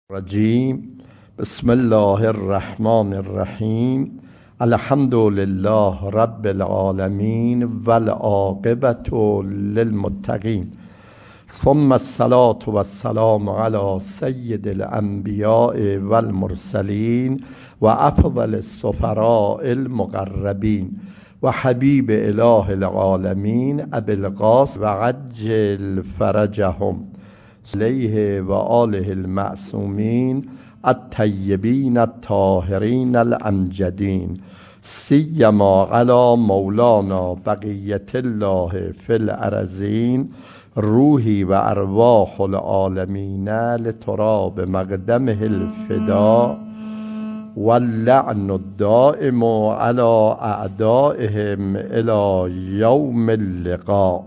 رجیم. بسم الله الرحمن الرحیم. الحمد لله رب العالمین والعاقبة للمتقین، ثم الصلاة والسلام علی سید الانبیاء والمرسلین و افضل السفراء المقربین و حبیب اله العالمین ابی القاسم و عجل فرجهم علیه و آله المعصومین الطیبین الطاهرین الامجدین، سیما علی مولانا بقیت الله فی الارضین، روحی و ارواح العالمین لتراب مقدمه الفدا، واللعن الدائم علی اعدائهم الی یوم اللقاء.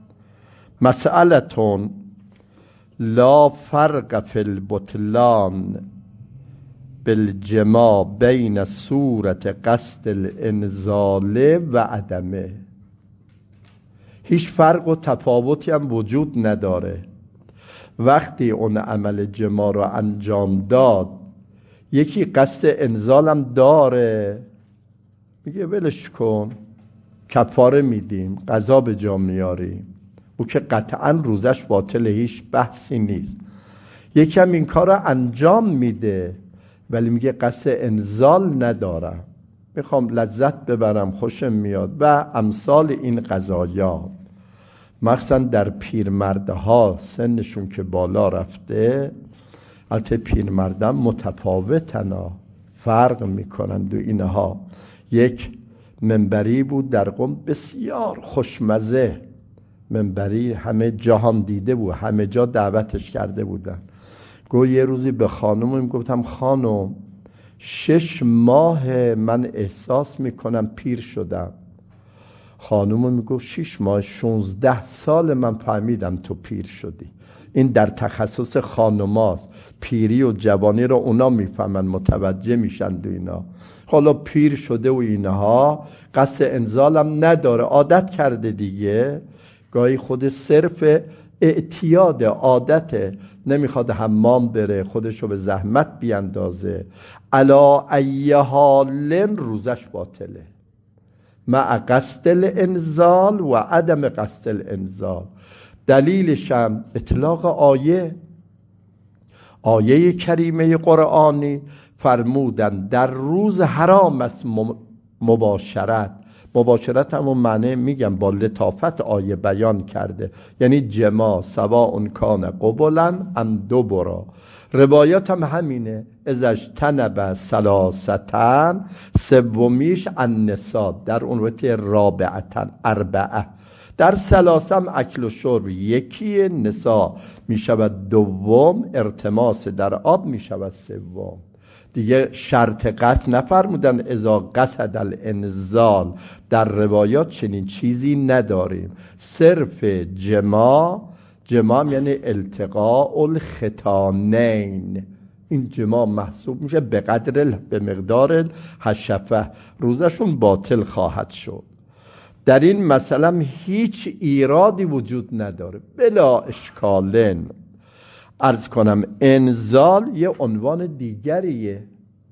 مسئلة لا فرق فی البطلان بالجماع بین صورت قصد الانزال و عدمه. هیچ فرق و تفاوتی هم وجود نداره. وقتی اون عمل جماع رو انجام داد، یکی قصد انزال هم داره، میگه ولش کن، کفاره میدیم، قضا به جا میاریم، او که قطعا روزش باطل، هیچ بحثی نیست. یکم این کار رو انجام میده ولی میگه قصد انزال ندارم، میخوام لذت ببرم، خوشم میاد و امثال این قضایا. مخصوصا در پیرمردها سنشون که بالا رفته، البته پیرمردان متفاوتن، فرق میکنن دو اینها. یک منبری بود در قم بسیار خوشمزه، منبری همه جهان دیده بود، همه جا دعوتش کرده بودن. گفت یه روزی به خانومم گفتم خانم 6 ماه من احساس میکنم پیر شدم. خانومم میگفت 6 ماه 16 سال من فهمیدم تو پیر شدی. این در تخصص خانماست، پیری و جوانی رو اونا میفهمن، متوجه میشن دو اینا. حالا پیر شده و اینها قصد انزالم نداره، عادت کرده دیگه. گاهی خود صرف اعتیاد عادته، نمیخواد حمام بره، خودشو به زحمت بیاندازه، علا ای حال روزش باطله، مع قصد الانزال و عدم قصد الانزال. دلیلش هم اطلاق آیه کریمه قرآنی فرمودن در روز حرام است مباشرت همون معنی میگم با لطافت آیه بیان کرده، یعنی جماع سواء کان قبلا ام دبرا. روایات هم همینه، ازش تنب ثلاثتن، سومیش النساء، در اون وقت رابعتن 4، در ثلاثم اکل و شرب یکی، نساء میشود دوم، ارتماس در آب میشود سوم. دیگه شرط قصد نفرمودن اذا قصد الانزال، در روایات چنین چیزی نداریم. صرف جماع یعنی التقاء الختانین، این جماع محسوب میشه به مقدار الحشفه، روزشون باطل خواهد شد. در این مسئله هیچ ایرادی وجود نداره، بلا اشکالن. عرض کنم انزال یه عنوان دیگریه،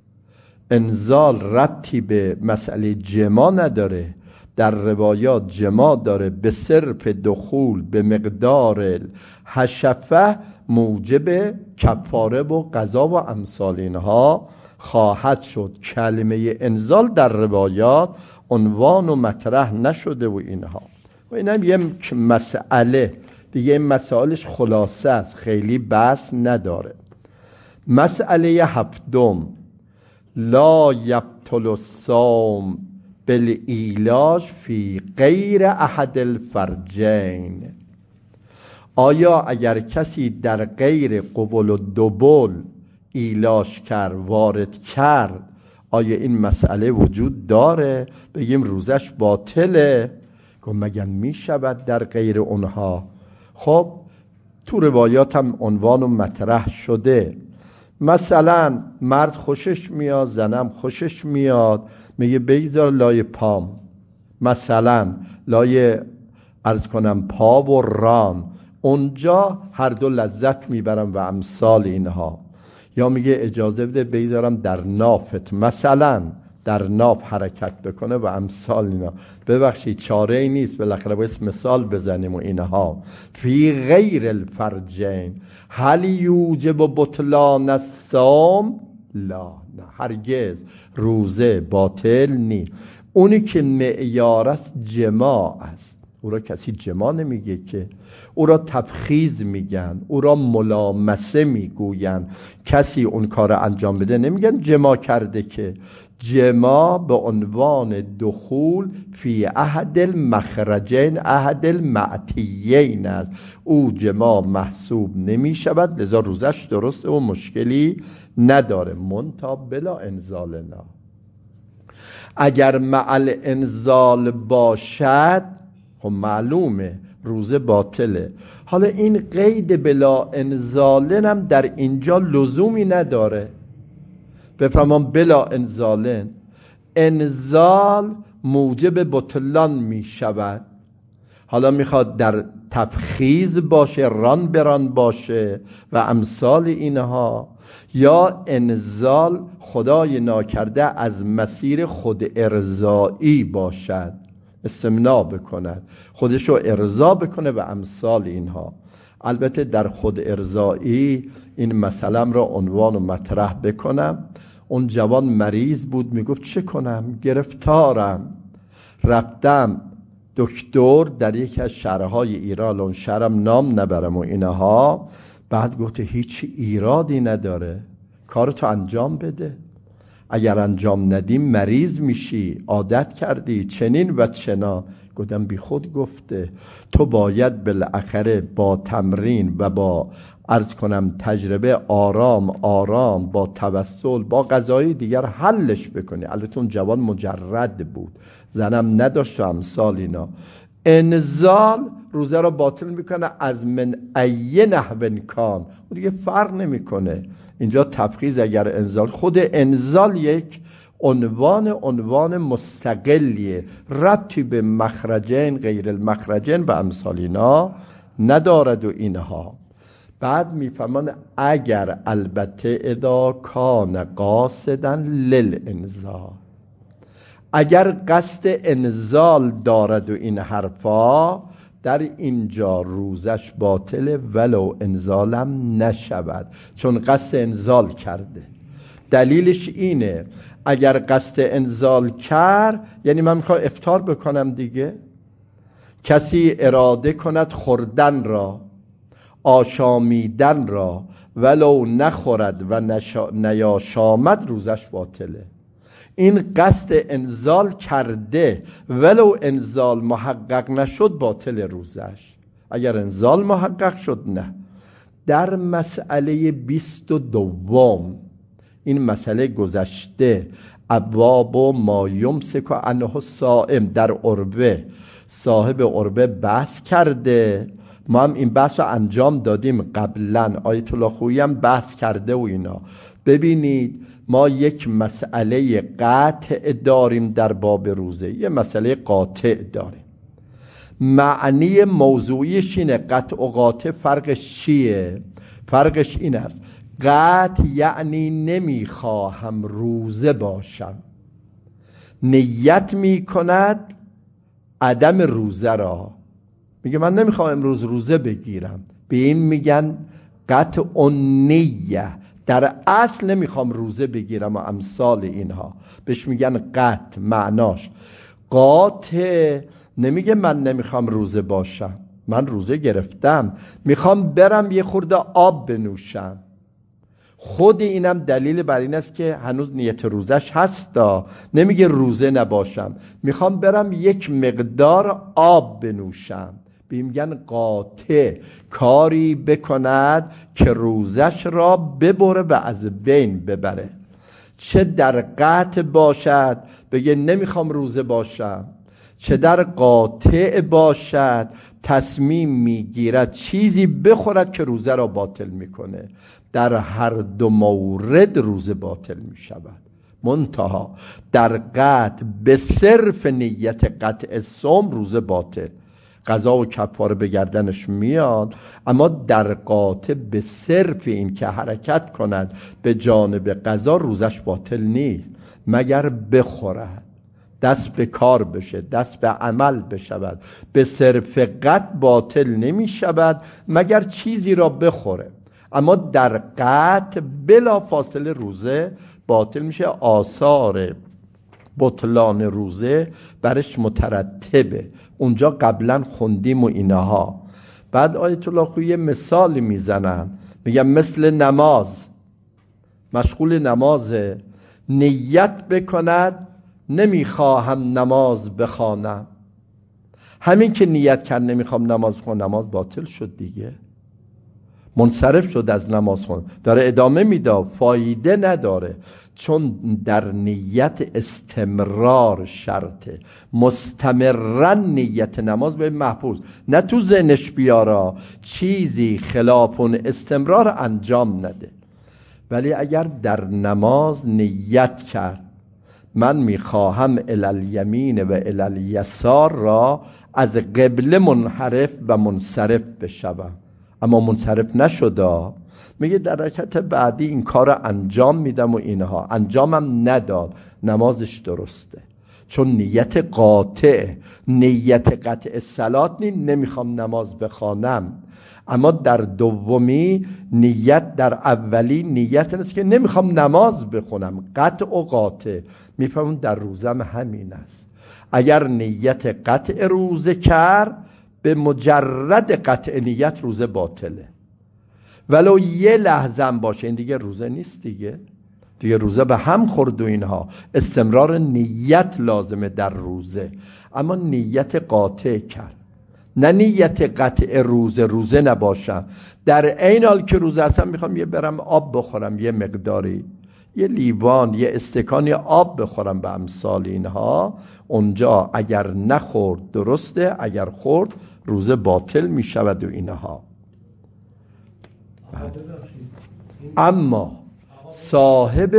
انزال ربطی به مسئله جماع نداره. در روایات جماع داره، به صرف دخول به مقدار الحشفه موجب کفاره و قضا و امثال اینها خواهد شد. کلمه انزال در روایات عنوان و مطرح نشده و اینها. و اینم یه مسئله دیگه، این مسائلش خلاصه است، خیلی بحث نداره. مسئله 7، لا یبطل الصوم بالعلاج فی غیر احد الفرجین. آیا اگر کسی در غیر قبل و دبل علاج کرد، وارد کرد، آیا این مسئله وجود داره؟ بگیم روزش باطله؟ گفت مگر می شود در غیر اونها؟ خب تو روایات هم عنوان و مطرح شده. مثلا مرد خوشش میاد، زنم خوشش میاد، میگه بگذار لای پام، مثلا لای عرض کنم پا و ران، اونجا هر دو لذت میبرم و امثال اینها. یا میگه اجازه بده بذارم در نافت، مثلا در ناف حرکت بکنه و امثال اینا. ببخشید چاره ای نیست، بالاخره باید مثال بزنیم و اینها. فی غیر الفرجین هل یوجب بطلان الصوم؟ لا، نه هرگز روزه باطل نی. اونی که معیار است جماع است، او را کسی جماع نمیگه که، او را تفخیذ میگن، او را ملامسه میگوین. کسی اون کار انجام بده نمیگن جماع کرده، که جماع به عنوان دخول فی احد المخرجین احد المعتیین است، او جماع محسوب نمی شود، لذا روزش درسته و مشکلی نداره. منتها بلا انزالنا، اگر مع الانزال باشد خب معلومه روزه باطله. حالا این قید بلا انزالن هم در اینجا لزومی نداره. بفرمان بلا انزالن، انزال موجب بطلان می شود. حالا میخواد در تفخیذ باشه، ران بران باشه و امثال اینها، یا انزال خدای ناکرده از مسیر خود ارضایی باشد، استمناء بکند، خودشو ارضا بکنه و امثال اینها. البته در خود ارضایی این مسئله را عنوان و مطرح بکنم. اون جوان مریض بود، میگفت چه کنم، گرفتارم، رفتم دکتر در یکی از شهرهای ایران، اون شهرم نام نبرم و اینها. بعد گفت هیچ ایرادی نداره، کارتو انجام بده، اگر انجام ندی مریض میشی، عادت کردی چنین و چنا. گفتم بی خود گفته، تو باید بالاخره با تمرین و با عرض کنم تجربه آرام آرام با توسل با غذای دیگر حلش بکنی. البته اون جوان مجرد بود، زنم نداشت و امثال اینا. انزال روزه را باطل میکنه از من ای نحو کان، و دیگه فرق نمیکنه اینجا تفخیذ اگر انزال. خود انزال یک عنوان مستقلیه، ربطی به مخرجین غیر المخرجین و امثال اینا ندارد و اینها. بعد میفهمان اگر البته اذا کان قاصدا للانزال، اگر قصد انزال دارد و این حرفا، در اینجا روزش باطله ولو انزالم نشود، چون قصد انزال کرده. دلیلش اینه اگر قصد انزال کرد، یعنی من میخوام افطار بکنم دیگه، کسی اراده کند خوردن را، آشامیدن را، ولو نخورد و نیاشامد روزش باطله. این قصد انزال کرده، ولو انزال محقق نشد باطل روزش. اگر انزال محقق شد نه. در مسئله 22 این مسئله گذشته، ابواب و ما یمسک عنه الصائم، در عربه صاحب عربه بحث کرده. ما هم این بحث رو انجام دادیم قبلا، آیت الله خویی هم بحث کرده و اینا. ببینید ما یک مسئله قاطع داریم در باب روزه، یه مسئله قاطع داریم. معنی موضوعیش اینه، قطع و قاطع فرقش چیه؟ فرقش این است، قطع یعنی نمیخواهم روزه باشم، نیت میکند عدم روزه را، میگه من نمیخوام امروز روزه بگیرم، به این میگن قطع النیه. در اصل نمیخوام روزه بگیرم و امثال اینها، بهش میگن قطع. معناش قاطع نمیگه من نمیخوام روزه باشم، من روزه گرفتم، میخوام برم یه خورده آب بنوشم. خود اینم دلیل بر این است که هنوز نیت روزش هستا، نمیگه روزه نباشم، میخوام برم یک مقدار آب بنوشم. میگن قاطع، کاری بکند که روزش را ببره و از بین ببره. چه در قطع باشد بگه نمیخوام روزه باشم، چه در قاطع باشد تصمیم میگیرد چیزی بخورد که روزه را باطل میکنه. در هر دو مورد روزه باطل میشود. منتها در قطع به صرف نیت قطع صوم روزه باطل، قضا و کفاره به گردنش میاد، اما در قاطع به صرف این که حرکت کند به جانب قضا روزش باطل نیست، مگر بخورد، دست به کار بشه، دست به عمل بشود. به صرف قطع باطل نمی شود مگر چیزی را بخوره، اما در قطع بلا فاصله روزه باطل میشه. آثار بطلان روزه برش مترتبه، اونجا قبلا خوندیم و اینها. بعد آیت الله خویی یه مثالی میزنن، میگن مثل نماز، مشغول نمازه، نیت بکند نمیخواهم نماز بخوانم، همین که نیت کرد نمیخوام نماز بخونم، نماز باطل شد دیگه، منصرف شد از نماز خون، داره ادامه میده، فایده نداره، چون در نیت استمرار شرطه، مستمرن نیت نماز به محفوظ، نه تو ذهنش بیارا چیزی خلاف اون استمرار انجام نده. ولی اگر در نماز نیت کرد من میخواهم الالیمین و الالیسار را از قبله منحرف و منصرف بشوم، اما منصرف نشد، میگه در رکعت بعدی این کار رو انجام میدم و اینها، انجامم نداد، نمازش درسته، چون نیت قاطع، نیت قطع صلات نمیخوام نماز بخوانم. اما در دومی نیت، در اولی نیت است که نمیخوام نماز بخونم، قطع و قاطع. میفهمون در روزم همین است، اگر نیت قطع روزه کرد به مجرد قطع نیت روزه باطله، ولو یه لحظه هم باشه این دیگه روزه نیست، دیگه روزه به هم خورد و اینها. استمرار نیت لازمه در روزه، اما نیت قاطع کرد، نه نیت قطع روزه نباشم، در عین حال که روزه هستم میخوام یه برم آب بخورم، یه مقداری، یه لیوان، یه استکانی آب بخورم به امثال اینها، اونجا اگر نخورد درسته، اگر خورد روزه باطل میشود و اینها. اما صاحب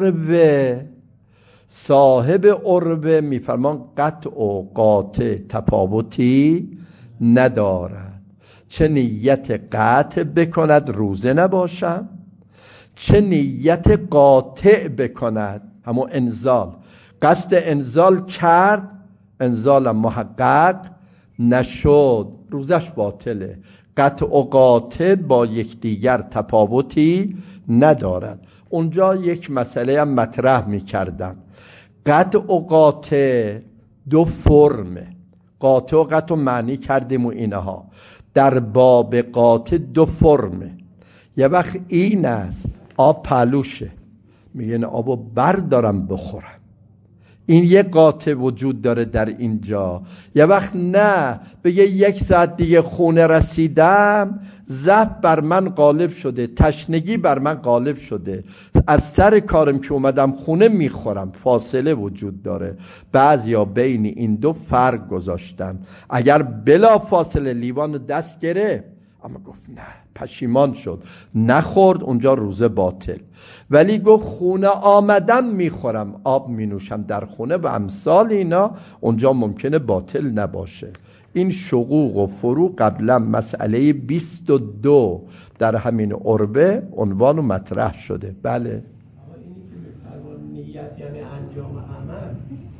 عروه میفرمان قطع و قاطع تفاوتی ندارد، چه نیت قطع بکند روزه نباشم، چه نیت قاطع بکند، همون انزال، قصد انزال کرد، انزالم محقق نشد، روزش باطله. قطع و قاطع با یکدیگر تفاوتی ندارد. اونجا یک مسئله هم مطرح می‌کردن، قطع و قاطع دو فرمه، قاطع و قطع معنی کردیم و اینها، در باب قاطع دو فرمه. یه وقت این است آب پهلوشه، میگن آبو بردارم بخورم، این یه قاطع وجود داره در اینجا. یه وقت نه، بگه 1 ساعت دیگه خونه رسیدم، ضعف بر من غالب شده، تشنگی بر من غالب شده، از سر کارم که اومدم خونه میخورم، فاصله وجود داره. بعضیا بین این دو فرق گذاشتن، اگر بلا فاصله لیوان دست گرفت اما گفت نه، پشیمان شد، نخورد، اونجا روزه باطل. ولی گفت خونه آمدم میخورم، آب مینوشم در خونه و امثال اینا، اونجا ممکنه باطل نباشه. این شقوق و فروق قبلا مسئله 22 در همین عربه عنوان و مطرح شده. بله، اینی که نیت یعنی انجام عمل،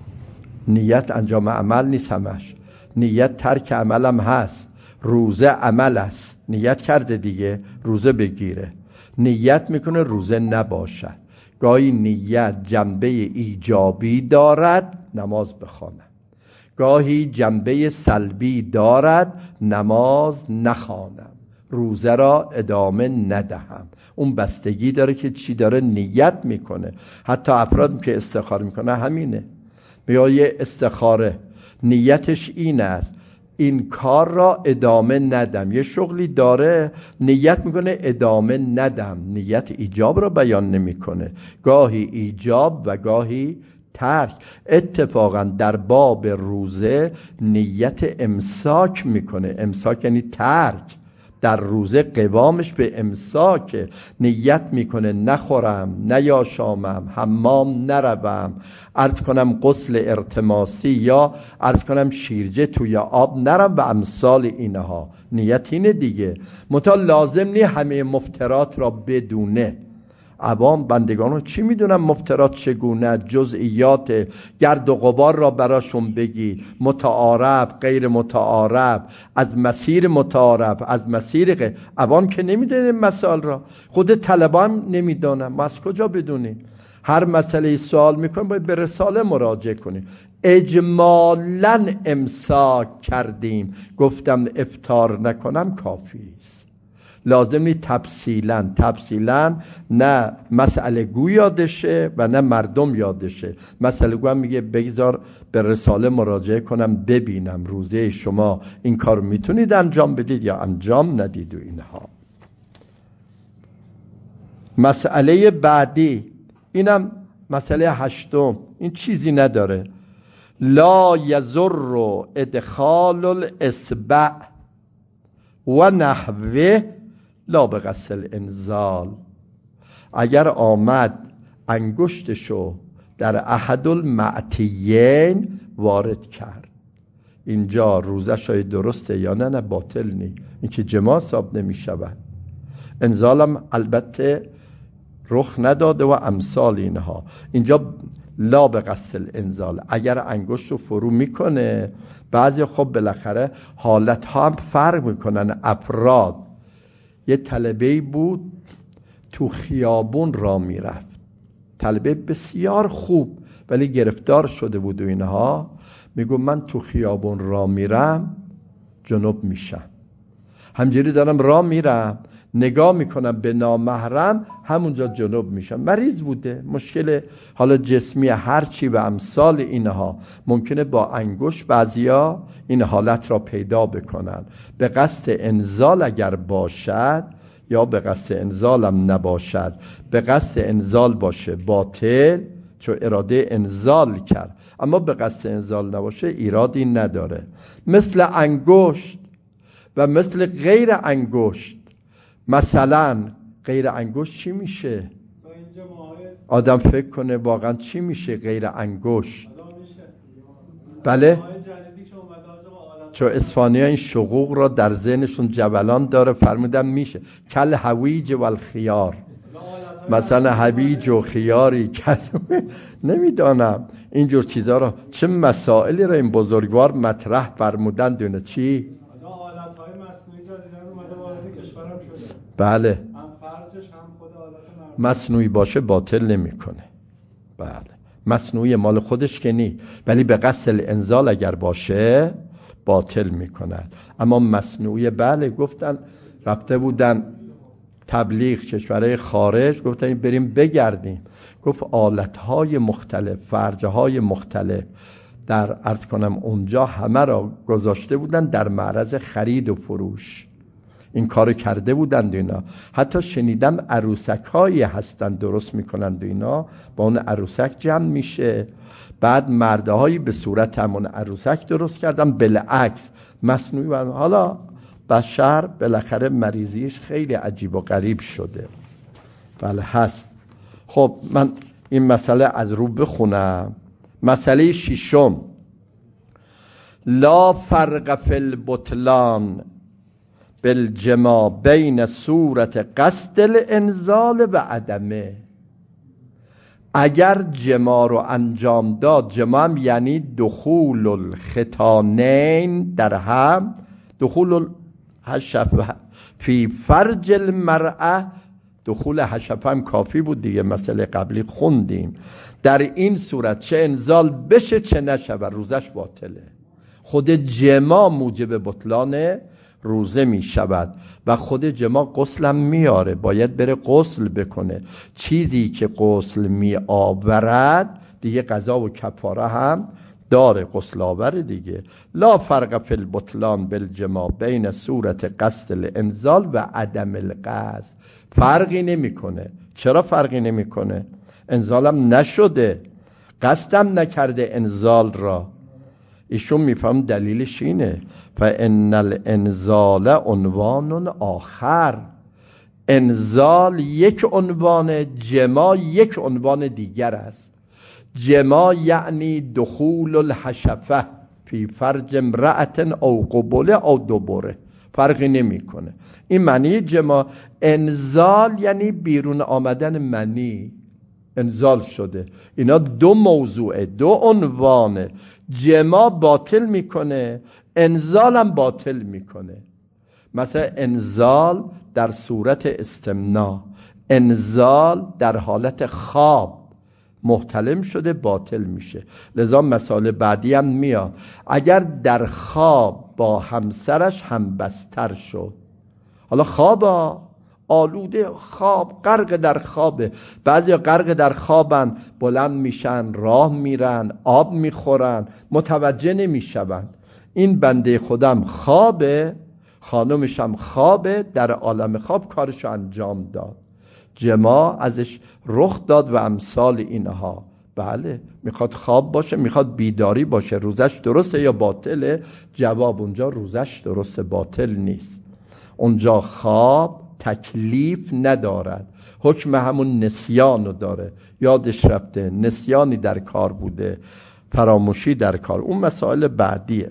نیت انجام عمل نیست همش، نیت ترک عملم هست. روزه عمل است، نیت کرده دیگه روزه بگیره، نیت میکنه روزه نباشد. گاهی نیت جنبه ایجابی دارد، نماز بخوانم، گاهی جنبه سلبی دارد، نماز نخوانم، روزه را ادامه ندهم. اون بستگی داره که چی داره نیت میکنه. حتی افراد که استخاره میکنه همینه، میگه یه استخاره نیتش این است این کار را ادامه ندم، یه شغلی داره نیت میکنه ادامه ندم، نیت ایجاب را بیان نمیکنه، گاهی ایجاب و گاهی ترک. اتفاقا در باب روزه نیت امساک میکنه، امساک یعنی ترک، در روزه قوامش به امساک، نیت میکنه نخورم، نیاشامم، حمام نروم، عرض کنم غسل ارتماسی یا عرض کنم شیرجه توی آب نرم و امثال اینها. نیت اینه دیگه. مطال لازم نی همه مفترات را بدونه. عوام بندگان رو چی میدونن مفترات چگونه، جزئیات گرد و غبار را براشون بگی، متعارف غیر متعارف، از مسیر متعارف از مسیر غیر. عوام که نمیدونن مسائل را، خود طلبان نمیدونن، ما از کجا بدونیم؟ هر مسئله سوال میکنیم باید به رساله مراجعه کنیم. اجمالاً امساک کردیم، گفتم افطار نکنم کافی است. لازم نیست تفصیلاً نه مسئله گو یادشه و نه مردم یادشه. مسئله گو هم میگه بگذار به رساله مراجعه کنم ببینم روزه شما این کار میتونید انجام بدید یا انجام ندید و اینها. مسئله بعدی اینم مسئله 8، این چیزی نداره. لا یضر ادخال الاصبع و نحوه لا به قصد الانزال. اگر آمد انگشتشو در احد المعتیین وارد کرد، اینجا روزش های درسته یا نه باطل نی، این که جماع حساب نمی شود. انزالم البته رخ نداده و امثال اینها. اینجا لا به قصد الانزال، اگر انگشت رو فرو میکنه. بعضی خب بالاخره حالت ها هم فرق میکنن. افراد، یه طلبه‌ای بود تو خیابون را میرفت، طلبه بسیار خوب ولی گرفتار شده بود و اینها، میگو من تو خیابون را میرم جنوب میشم، همجوری دارم را میرم نگاه میکنم به نامحرم همونجا جنوب میشم. مریض بوده، مشکل حالا جسمی هرچی و امثال اینها. ممکنه با انگشت بعضیا این حالت را پیدا بکنن. به قصد انزال اگر باشد یا به قصد انزال هم نباشد، به قصد انزال باشه باطل، چون اراده انزال کرد. اما به قصد انزال نباشه ایرادی نداره. مثل انگشت و مثل غیر انگشت. مثلا غیر انگشت چی میشه؟ آدم فکر کنه واقعا چی میشه غیر انگشت؟ بله؟ چون اسپانیا این شقوق را در ذهنشون جبلان داره، فرمودن میشه کل هویج و الخیار. مثلا هویج و خیاری نمیدانم اینجور چیزها را، چه مسائلی را این بزرگوار مطرح فرمودن. دونه چی؟ بله مصنوعی باشه باطل نمیکنه. بله مصنوعی مال خودش که نی، ولی به قصد الانزال اگر باشه باطل میکند. اما مصنوعی بله، گفتن رفته بودن تبلیغ کشورهای خارج، گفتن بریم بگردیم، گفت آلتهای مختلف، فرجهای مختلف در عرض کنم اونجا همه را گذاشته بودن در معرض خرید و فروش. این کارو کرده بودند اینا. حتی شنیدم عروسک هایی هستن درست میکنند اینا، با اون عروسک جمع میشه، بعد مردهایی به صورت همون عروسک درست کردن بالعکس مصنوعی. و حالا بشر بالاخره مریضیش خیلی عجیب و غریب شده. بله هست. خب من این مسئله از رو بخونم. مسئله 6، لا فرق فی البطلان بالجماع بین صورت قصد الانزال و عدمه. اگر جماع رو انجام داد، جماع یعنی دخول الختانین در هم، دخول الحشفه فی فرج المرأه، دخول حشفه هم کافی بود دیگه، مسئله قبلی خوندیم. در این صورت چه انزال بشه چه نشود روزش باطله. خود جماع موجب بطلان روزه می شود و خود جماع غسلم میاره، باید بره غسل بکنه. چیزی که غسل می آورد دیگه قضا و کفاره هم داره، غسل آوره دیگه. لا فرق فی البطلان بالجماع بین صورت قصد الانزال و عدم القصد. فرقی نمیکنه. چرا فرقی نمیکنه؟ انزالم نشده، قصدم نکرده انزال را. ایشون میفهم دلیلش اینه فان الانزال عنوان آخر، انزال یک عنوان، جما یک عنوان دیگر است. جما یعنی دخول الحشفه فی فرج امرأة او قبله او دبره، فرقی نمیکنه. این معنی جما. انزال یعنی بیرون آمدن منی، انزال شده. اینا دو موضوعه، دو عنوانه. جما باطل میکنه، انزالم باطل میکنه. مثلا انزال در صورت استمناء، انزال در حالت خواب محتلم شده باطل میشه. لذا مسائل بعدی هم میاد. اگر در خواب با همسرش هم بستر شد، حالا خوابا آلوده، خواب، غرق در خوابه. بعضی غرق در خوابن، بلند میشن، راه میرن، آب میخورن، متوجه نمیشون. این بنده خودم خوابه، خانمشم خوابه، در عالم خواب کارشو انجام داد، جما ازش رخ داد و امثال اینها. بله، میخواد خواب باشه، میخواد بیداری باشه. روزش درسته یا باطله؟ جواب اونجا روزش درسته، باطل نیست. اونجا خواب تکلیف ندارد، حکم همون نسیانو داره. یادش رفته، نسیانی در کار بوده، فراموشی در کار. اون مسائل بعدیه.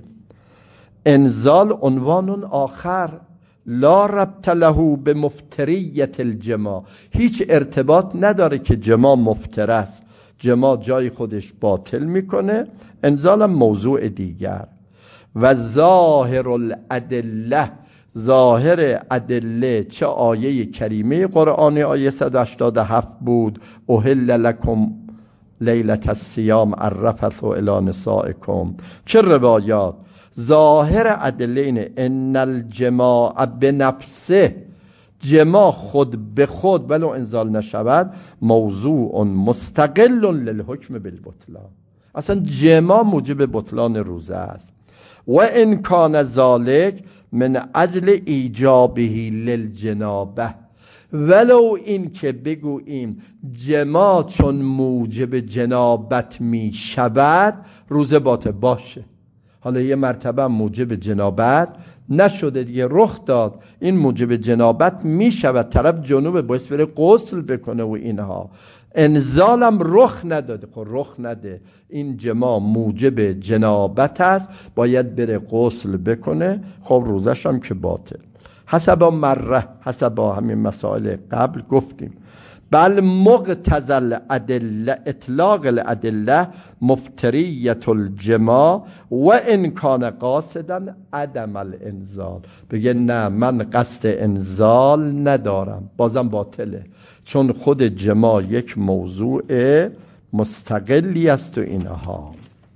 انزال عنوان آخر لا ربط له به مفتریت الجما، هیچ ارتباط نداره که جما مفتر است. جما جای خودش باطل میکنه، انزالم موضوع دیگر. و ظاهر الادله، ظاهر ادله چه آیه کریمه قرآنی آیه 187 بود، احل لکم لیلة الصیام الرفث الی نسائکم، چه روایات. ظاهر ادله اینه ان الجماع بنفسه، جماع خود به خود ولو انزال نشود، موضوع مستقل للحکم بالبطلان. اصلا جماع موجب بطلان روزه است. و ان کان ذلک من اجل ایجابه للجنابه، ولو این که بگوییم جماع چون موجب جنابت می شود روزه باطل باشه. حالا یه مرتبه موجب جنابت نشده دیگه، رخ داد، این موجب جنابت می شود، طرف جنوبه، باید بره غسل بکنه و اینها. انزالم رخ نداده، خب رخ نده، این جماع موجب جنابت است، باید بره غسل بکنه، خب روزش هم که باطل. حسب مره، حسب همین مسائل قبل گفتیم. بل مقتضى الادله، اطلاق الادله مفتریت الجماع و ان کان قاصدا عدم الانزال. بگه نه من قصد انزال ندارم، بازم باطله، چون خود جماع یک موضوع مستقلی است و اینها.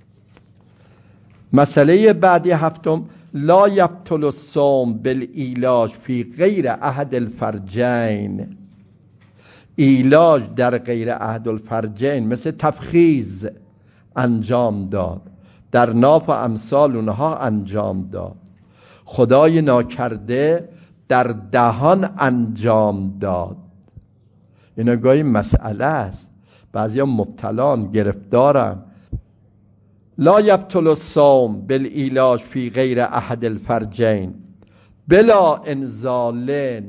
مسئله بعدی هفتم، لا یبطل الصوم بالعلاج فی غیر احد الفرجین. علاج در غیر احد الفرجین مثل تفخیز انجام داد، در ناف و امثال اونها انجام داد، خدای ناکرده در دهان انجام داد. اینا گاهی مسئله است، بعضی ها مبتلان، گرفتارن. لا یبطل الصوم بالعلاج فی غیر احد الفرجین بلا انزالن،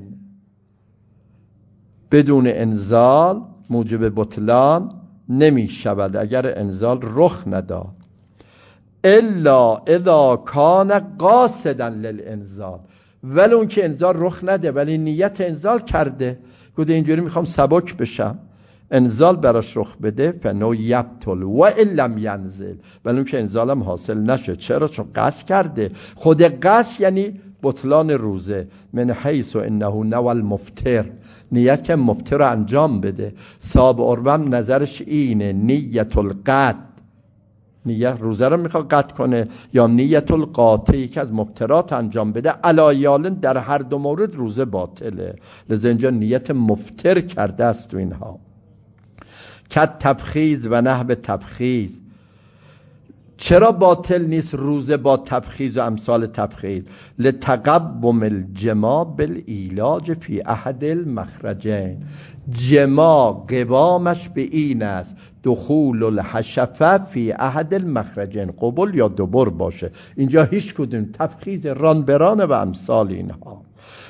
بدون انزال موجب بطلان نمی شود اگر انزال رخ نداد. الا اذا کان قاصدا للانزال، ولی اون که انزال رخ نده ولی نیت انزال کرده، گفته اینجوری میخوام سبک بشم، انزال براش رخ بده، فنو یبطل و ان لم ینزل، ولی اون که انزالم حاصل نشه. چرا؟ چون قصد کرده. خود قصد یعنی بطلان روزه. من حیث انه نوى المفطر، نیت که مفطر رو انجام بده. صاحب عروم نظرش اینه، نیت القطع، نیت روزه رو میخواد قطع کنه، یا نیت القاطع که از مفطرات انجام بده. علایالن در هر دو مورد روزه باطله، لذا اینجا نیت مفطر کرده است تو اینها. که تفخیز و نحو تفخیز، چرا باطل نیست روزه با تفخیز و امثال تفخیز؟ لتقبم الجما بالعلاج فی احد المخرجین. جما قوامش به این است دخول الحشفه فی احد المخرجین، قبول یا دبر باشه. اینجا هیچ کدوم تفخیز ران برانه و امثال اینها.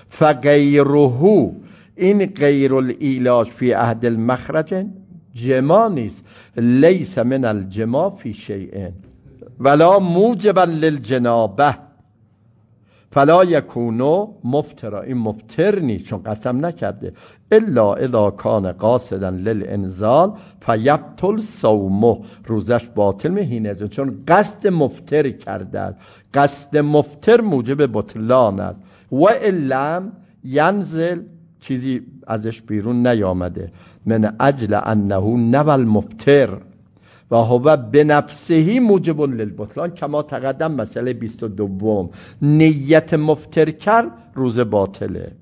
فغیره، این غیر العلاج فی احد المخرجین جما نیست. لیس من الجما فی شیء ولا موجبا للجنابه فلا یکونو مفترا. این مفتر نیست چون قسم نکرده. الا اذا کان قاصدا للانزال فیبطل صومه، روزش باطل میهینه چون قصد مفتر کرده. قصد مفتر موجب بطلان است. و علم ینزل، چیزی ازش بیرون نیامده. من اجل انه نبل مفتر و هو بنفسه موجب للبطلان کما تقدم. مسئله 22 نیت مفتر کرد روز باطله.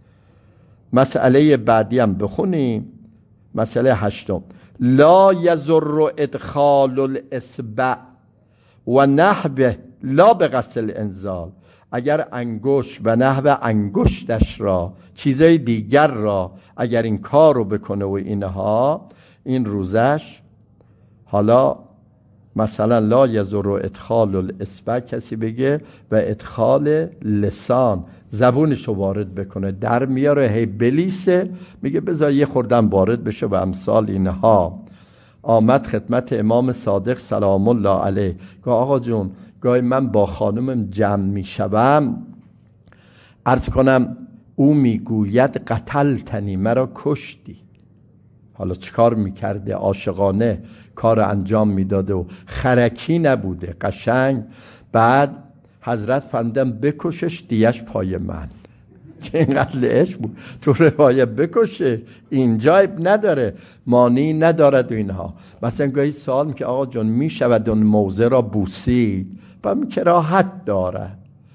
مسئله بعدی هم بخونیم. مسئله 8 لا یضر ادخال الاصبع و نحوه لا به قصد الانزال. اگر انگشت و نحو انگشتش را، چیزای دیگر را اگر این کار رو بکنه و اینها، این روزش، حالا مثلا لا یضر ادخال الاصبع کسی بگه و ادخال لسان، زبونش رو وارد بکنه، در میاره هی بلیسه، میگه بذار یه خوردم وارد بشه و امثال اینها. آمد خدمت امام صادق سلام الله علیه، گفت آقا جون گاهی من با خانمم جمع میشوم، عرض کنم او میگوید قتلتنی، مرا کشتی. حالا چیکار میکرده؟ عاشقانه کار انجام میداده و خرکی نبوده، قشنگ. بعد حضرت فرمودن بکشش، دیش پای من. که اینقدر عشق بود تو روایت بکشه، اینجا نداره، مانی ندارد و اینها. مثلا گاهی سوال میکنه آقا جون میشود اون موضع را بوسید؟ و کراهت داره،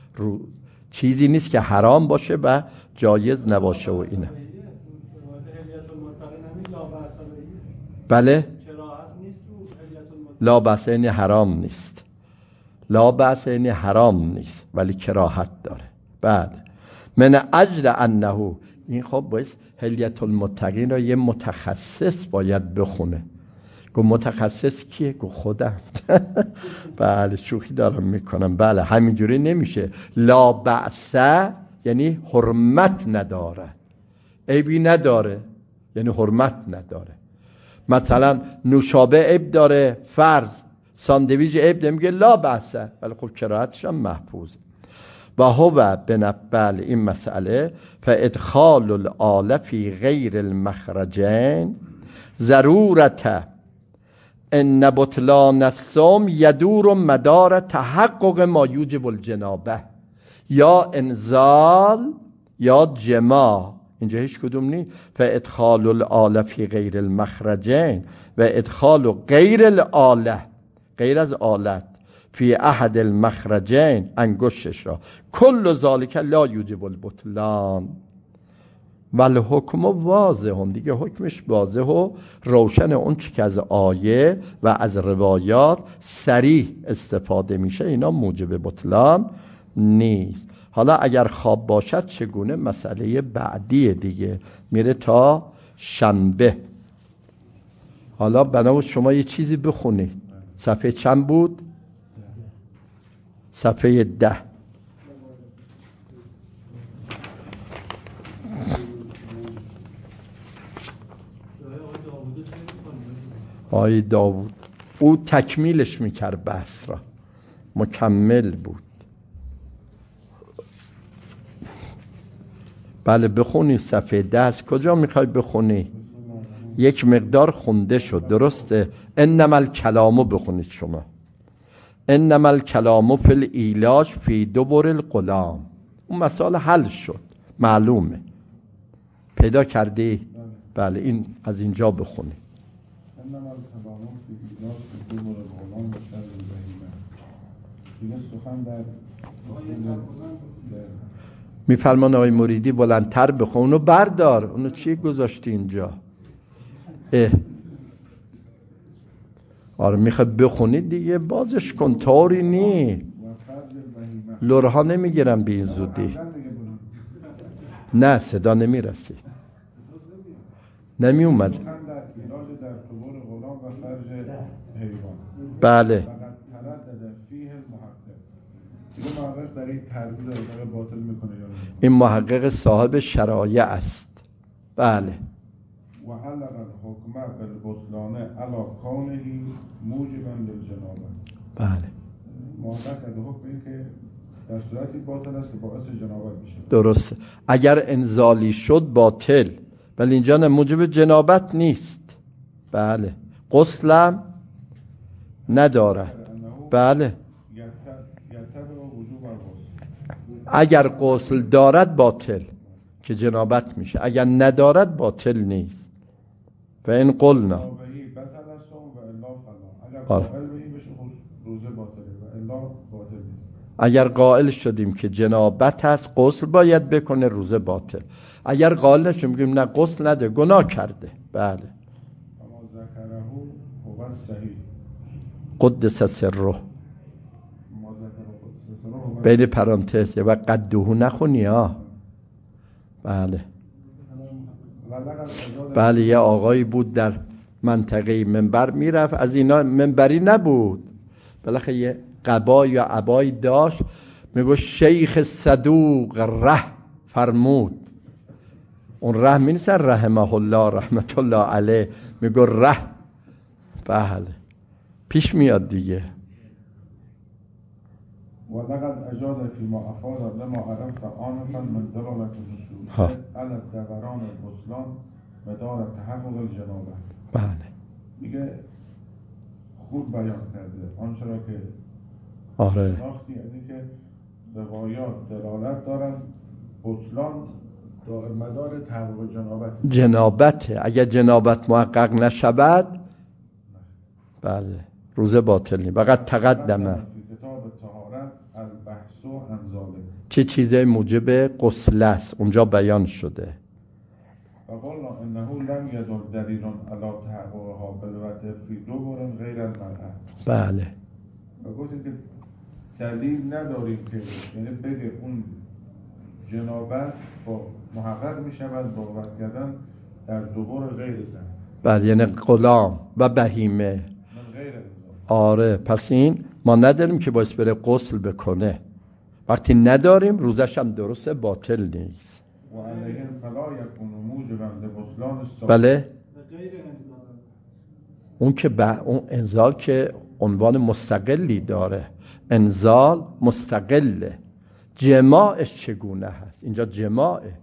چیزی نیست که حرام باشه و جایز نباشه و اینه. بله لا بأس، یعنی حرام نیست. لا بأس یعنی حرام نیست ولی کراهت داره. بعد من اجل انه، این خب باید حلیت المتقین را یه متخصص باید بخونه. گو متخصص کیه؟ گو خودم. بله شوخی دارم میکنم. بله همینجوری نمیشه. لا بأس یعنی حرمت نداره، عیبی نداره، یعنی حرمت نداره. مثلا نوشابه عیب داره، فرض ساندویچ عیب نمیگه لا بأس، ولی خب کراهتش هم محفوظه. و هو بنبل این مسئله فادخال الآل فی غیر المخرجین ضرورت ان بطلان الصوم یدور مدار تحقق ما یوجب الجنابه، یا انزال یا جماع. اینجا هیچ کدوم نی. فادخال الآل فی غیر المخرجین و ادخال غیر الآله، غیر از آلت، فی احد المخرجین، انگشتش را، کل ذالک لا یوجب البطلان والحکم واضح، دیگه حکمش واضح و روشن. اون چی که از آیه و از روایات صریح استفاده میشه اینا موجب بطلان نیست. حالا اگر خواب باشد چگونه؟ مسئله بعدی دیگه میره تا شنبه. حالا بنابراین شما یه چیزی بخونید. صفحه چند بود؟ صفحه 10. آی داوود او تکمیلش میکرد، بحث را مکمل بود. بله بخونی صفحه 10. از کجا میخوای بخونی؟ یک مقدار خونده شد، درسته؟ انما الکلامو بخونید شما. انما الکلام فی العلاج فی دبر الغلام. اون مسئله حل شد، معلومه، پیدا کردی؟ بله این از اینجا بخونی. انما الکلام فی العلاج فی دبر الغلام و شر البهیمه. دیگه سخن در میفرمان آقای مریدی بلندتر بخون. اونو بردار، اونو چی گذاشتی اینجا؟ آره میخوای بخونید دیگه بازش کن، طوری نی لورها نمیگیرم به این زودی. نه صدا نمیرسید، نمی اومد. بله این محقق صاحب شرایع است. بله و علق الحکمه بالبطلان علی کونه موجبا للجنابه. بله محقق کرده حکم این که در صورتی باطل است که باعث جنابت میشه. درسته، اگر انزالی شد باطل، ولی اینجا نه موجب جنابت نیست. بله غسلم ندارد. بله اگر غسل دارد باطل که جنابت میشه، اگر ندارد باطل نیست. و این قلنا اگر قائل شدیم که جنابت هست قسل باید بکنه، روزه باطل. اگر قائل نشیم میگیم نه قسل نده، گناه کرده. بله قدس سره بین پرانتز و قدوه نخونی ها. بله بله یه آقایی بود در منطقه منبر میرفت، از اینا منبری نبود، بالاخره یه قبا یا عبایی داشت، میگو شیخ صدوق ره فرمود. اون ره می نیست رحمه الله رحمت الله علیه، میگو ره. بله پیش میاد دیگه. ولقد اجاد فيما افاد لما عرفت آنفا من دلالة النصوص على دوران الغسلان مدار تحقق الجنابه. بله میگه خوب بیان کرده آنچه را که آره شناختی، یعنی که روایات دلالت دارن بطلان مدار تحقق جنابته. اگر جنابت محقق نشود بله روزه باطل نیست. فقط تقدمه چه چیزی موجب غسل است اونجا بیان شده. فقالنا انه لم يدل دلیل علی تحققها بالوقت فی دبر غیر المرأة. بله و گفتیم که دلیل نداریم که یعنی بگه اون جنابت با محقق می شود با وقت کردن در دبر غیر زن. بله یعنی غلام و بهیمه. آره پس این ما نداریم که باعث بره غسل بکنه. وقتی نداریم روزش هم درسته باطل نیست. و علیه فلا یکون موجبا لبطلان الصوم. بله اون که اون انزال که عنوان مستقلی داره، انزال مستقله. جماعش چگونه هست؟ اینجا جماعه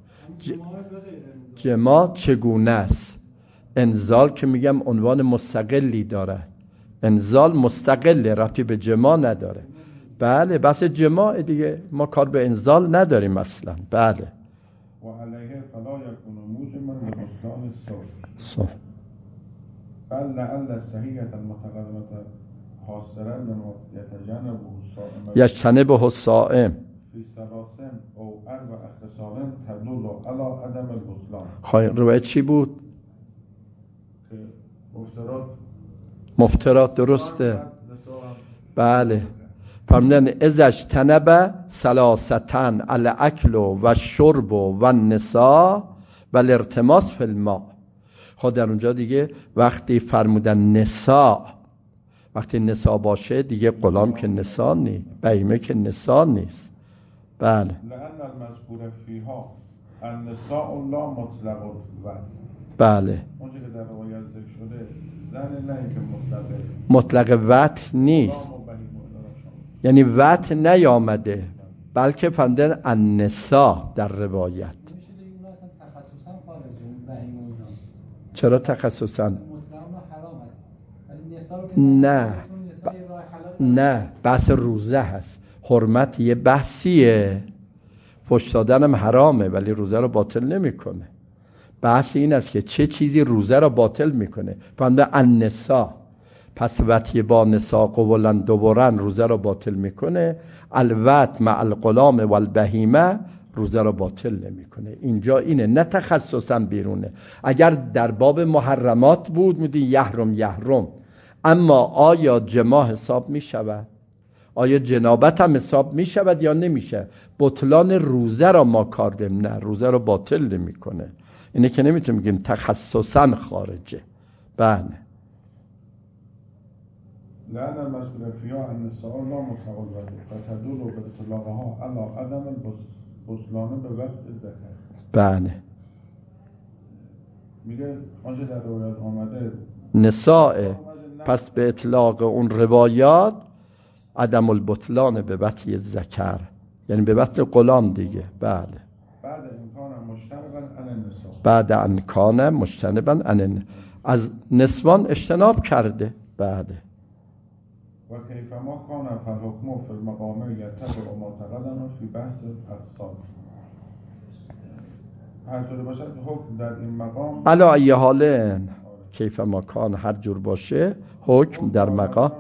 جماع چگونه است؟ انزال که میگم عنوان مستقلی داره، انزال مستقله، ربطی به جماع نداره. بله بس جماع دیگه، ما کار به انزال نداریم اصلا. بله و علیه فلا یکون موجبا لبطلان الصوم. بل لعل الصحیحة المتقدمة حاصلا لما یجتنبه الصائم فی ثلاث او اربع خصال تدل علی عدم البطلان. خواهی روایت چی بود؟ که مفترات درسته. بله فرمودن ازش تنبه ثلاثتن الاکل و شرب و النساء و الارتماس فی الماء. خود در اونجا دیگه وقتی فرمودن نساء، وقتی نساء باشه دیگه غلام که نساء نیست، بهیمه که نساء نیست. بله لأن المذکور فیها النساء لا مطلق الوطن. بله اونجا که در روایت ذکر شده زن نه اینکه مطلق وطن نیست، یعنی وطن نیامده بلکه فرمودن النساء در روایت. چرا تخصصاً؟ نه بحث روزه هست. حرمت یه بحثیه، فحش دادن هم حرامه ولی روزه رو باطل نمیکنه. بحث این است که چه چیزی روزه رو باطل میکنه. فرمودن النساء، پس وطی با نساء قبلا دبرن روزه رو باطل میکنه. الوط مع الغلام و البهیمه روزه رو باطل نمیکنه. اینجا اینه، نه تخصصا بیرونه. اگر در باب محرمات بود میدی یحرم، اما آیا جماع حساب می شود؟ آیا جنابت هم حساب می شود یا نمیشه؟ بطلان روزه را ما کار دیم، نه، روزه را باطل نمی کنه. اینه که نمیتونیم بگیم تخصصاً خارجه. بله. لأن المسئول فيها أن السؤال لا متقلبة فتدل بإطلاقها على عدم البطلان به وقت الزکات. بله. میگه آنچه در روایت آمده نساء، پس به اطلاق اون روایات عدم البطلان به وقت ذکر، یعنی به وقت غلام دیگه. بله. بعد امکان مجتنبا عن النساء، بعد امکان مجتنبا عن، از نسوان اجتناب کرده. بله. و کیفما کان فالحکم فی المقام یتبع ما تقدم فی بحث الاقسام. هر طوری باشد حکم در این مقام علا ای حال کیف مکان هر جور باشه حکم در مقام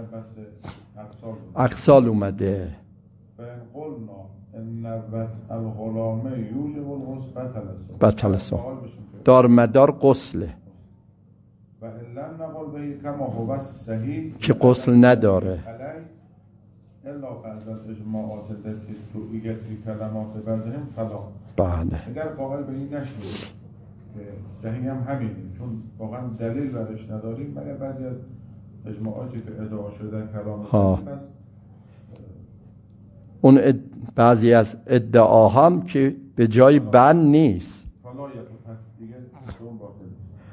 اقسال اومده. قلنا ان نوت الغلام یوجب الغسل بطل الصوم، دار مدار غسله و ان لم نقل به کما هو الصحیح که غسل نداره الا بعد الاجماعات التي توجد في کلمات بعضهم فلا. بله. اگر قائل به این نشد که صحیح هم همینه، چون واقعا دلیل برش نداریم، مگر بعضی از اجماعاتی که ادعا شده در کلام پس اون بعضی از ادعاها هم که به جای بند نیست. فلا یا پس دیگه اون باطل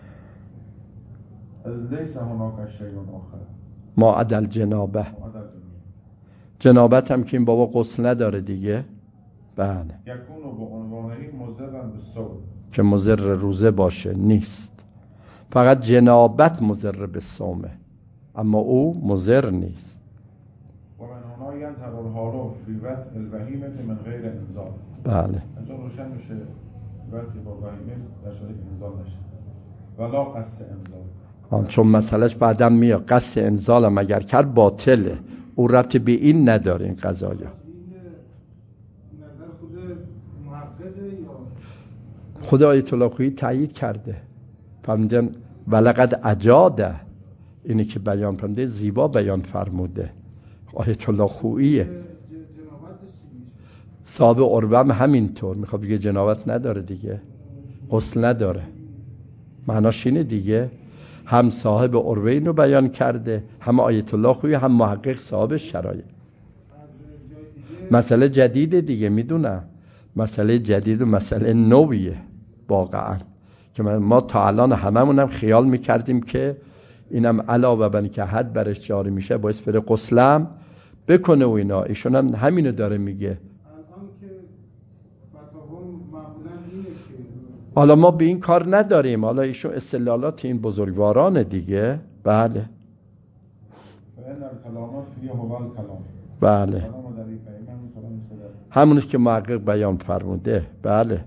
از لیس هناک شیء آخر ما عدل جنابه، جنابت هم که این بابا غسل نداره دیگه. بله. یکونو به عنوانهی مضرن به صوم، که مضر روزه باشه نیست، فقط جنابت مضر به صومه، اما او مضر نیست. و من هنا یظهر الحال فی وضع البهیمه من غیر انزال. بله. اینجا روشن میشه وقتی با بهیمه در صورت انزال نشه ولا قصد انزال، چون مسئلهش بعدم میاد قصد انزال هم اگر کرد باطله، او ربط به این نداره. این قضایا خود آیت الله خویی تایید کرده، فرمودن ولقد اجاده، اینی که بیان فرموده زیبا بیان فرموده. آیت الله خوییه. صاحب عروه هم همینطور میخواد بگه جنابت نداره دیگه، غسل نداره. معناش اینه دیگه، هم صاحب عروه اینو بیان کرده، هم آیت الله خویی، هم محقق صاحب شرایع. مسئله جدیده دیگه، میدونم مسئله جدید و مسئله نویه واقعا، که ما تا الان هممون هم خیال میکردیم که اینم علاوه بر اینکه حد برش جاری میشه باعث بره غسلم بکنه و اینا. ایشون هم همینو داره میگه. حالا ما به این کار نداریم، حالا ایشون استدلالات این بزرگواران دیگه. بله. بله. همونش که محقق بیان فرموده. بله.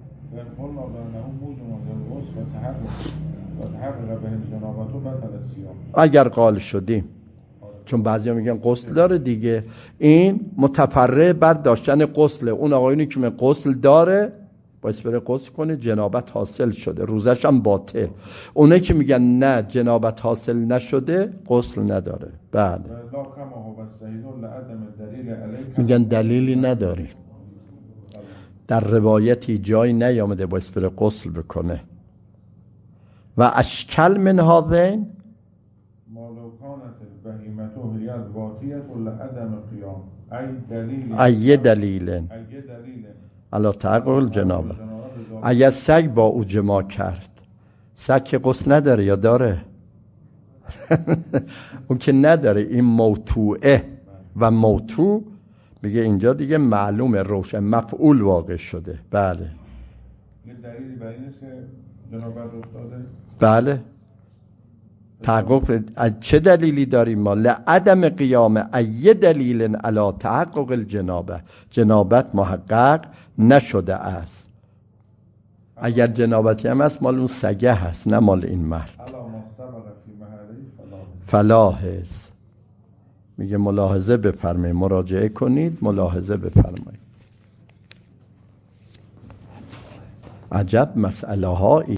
اگر قال شدیم، چون بعضی ها میگن غسل داره دیگه، این متفرع بر داشتن غسل. اون آقایونی که غسل داره باید بره غسل کنه، جنابت حاصل شده، روزش هم باطل. اونه که میگن نه جنابت حاصل نشده غسل نداره. بله. میگن دلیلی نداری، در روایتی جایی نیامده باید بره غسل بکنه. و اشکل من هذین ای دلیل علا تعقل جنابه. اگر سگ با او جماع کرد، سگ که غسل نداره یا داره؟ اون که نداره. این موتوعه و موتوع میگه اینجا دیگه معلومه، روشن مفعول واقع شده. بله. دلیلی برای نیست که جنابت افتاده؟ بله. تحقق چه دلیلی داریم ما؟ لعدم قیام ای دلیل علی تحقق الجنابه، جنابت محقق نشده است. اگر جنابتی هم هست مال اون سگه هست، نه مال این مرد. فلاحظ میگه ملاحظه بفرمایید، مراجعه کنید، ملاحظه بفرمایید. عجب مسئله هایی